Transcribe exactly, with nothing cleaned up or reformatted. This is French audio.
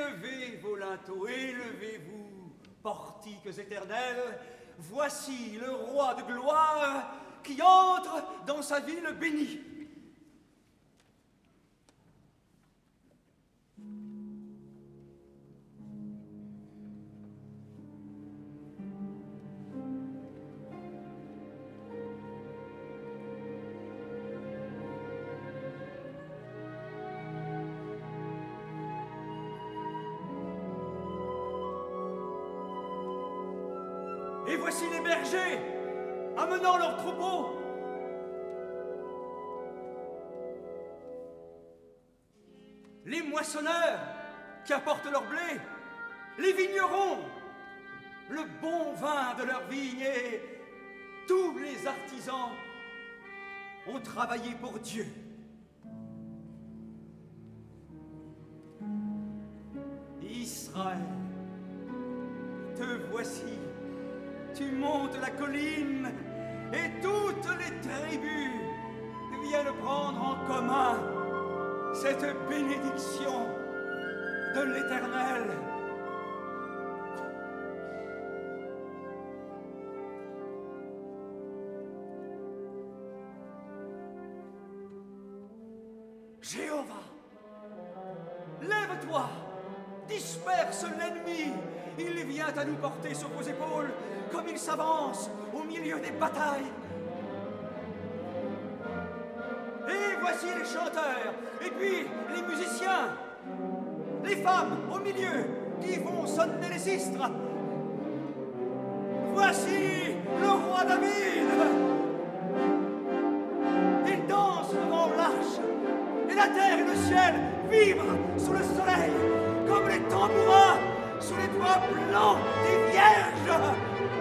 Élevez vos linteaux, élevez-vous, portiques éternels. Voici le roi de gloire qui entre dans sa ville bénie. Et voici les bergers, amenant leurs troupeaux. Les moissonneurs qui apportent leur blé. Les vignerons, le bon vin de leurs vignes. Et tous les artisans ont travaillé pour Dieu. Israël, te voici. Tu montes la colline et toutes les tribus viennent prendre en commun cette bénédiction de l'Éternel. Jéhovah, lève-toi, disperse l'ennemi. Il vient à nous porter sur vos épaules comme il s'avance au milieu des batailles. Et voici les chanteurs, et puis les musiciens, les femmes au milieu qui vont sonner les sistres. Voici le roi David. Il danse devant l'arche, et la terre et le ciel vibrent sous le soleil comme les tambourins sous les doigts blancs des vierges.